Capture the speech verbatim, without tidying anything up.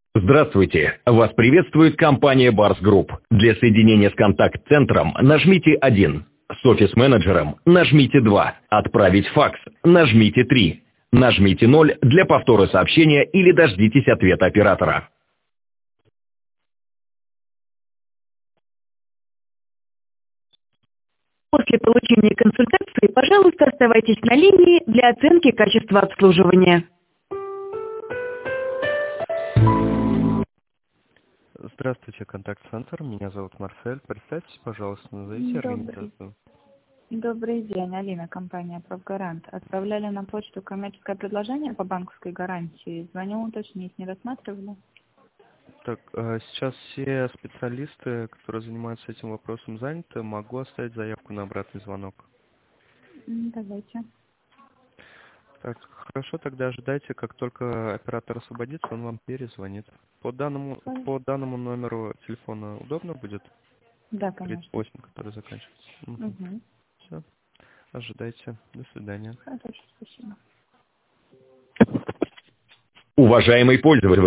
Здравствуйте! Вас приветствует компания Барс Групп. Для соединения с контакт-центром нажмите один. С офис-менеджером нажмите два. Отправить факс нажмите три. Нажмите ноль для повтора сообщения или дождитесь ответа оператора. После получения консультации, пожалуйста, оставайтесь на линии для оценки качества обслуживания. Здравствуйте, контакт-центр. Меня зовут Марсель. Представьтесь, пожалуйста, назовите Добрый, организацию. добрый день, Алина, компания «Профгарант». Отправляли на почту коммерческое предложение по банковской гарантии. Звоню уточнить, не рассматривали? Так, э, сейчас все специалисты, которые занимаются этим вопросом, заняты. Могу оставить заявку на обратный звонок. М, Давайте. Так, хорошо, тогда ожидайте, как только оператор освободится, он вам перезвонит. По данному, Ой. по данному номеру телефона удобно будет? Да, тридцать конечно. восемь, который заканчивается. Угу. Угу. Все, ожидайте. До свидания. Хорошо, спасибо. Уважаемый пользователь!